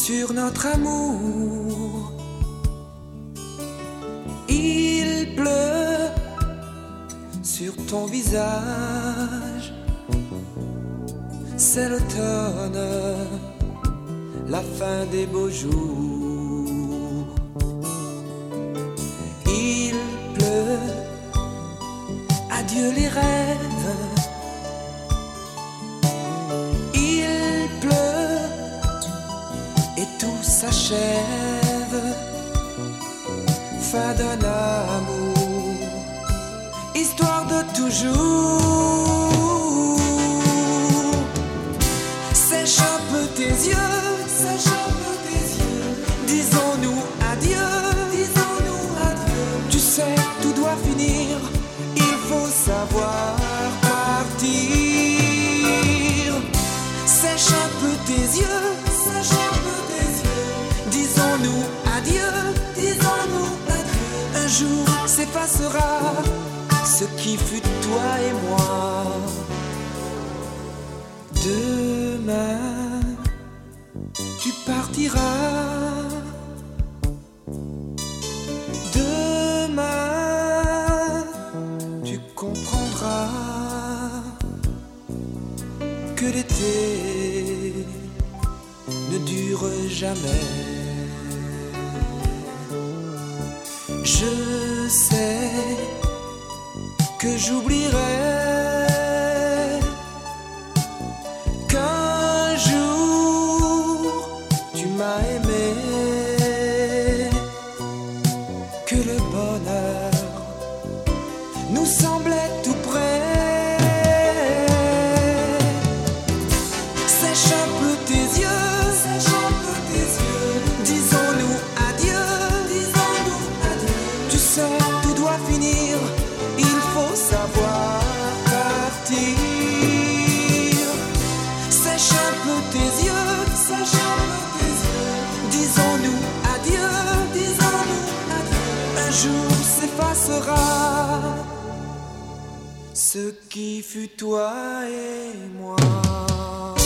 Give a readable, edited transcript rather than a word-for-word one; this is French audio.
sur notre amour. Il pleut sur ton visage. C'est l'automne, la fin des beaux jours. Il pleut, adieu les rêves. Il pleut et tout s'achève. Fin d'un amour, histoire de toujours. Sèche un peu tes yeux, sèche un peu tes yeux. Disons-nous adieu, disons-nous adieu. Tu sais, tout doit finir, il faut savoir partir. Sèche un peu tes yeux, sèche un peu tes yeux. Disons-nous adieu, disons-nous adieu. Un jour s'effacera ce qui fut toi et moi. Demain, tu partiras. Demain, tu comprendras que l'été ne dure jamais. Je sais que j'oublierai qu'un jour tu m'as aimé, que le bonheur nous semblait tout près. Sèche un peu tes yeux, sèche un peu tes yeux. Disons-nous adieu, disons-nous adieu. Tu sais, tout doit finir, il faut savoir partir. Sèche un peu tes yeux, sèche un peu tes yeux. Disons-nous adieu, disons-nous adieu. Un jour s'effacera ce qui fut toi et moi.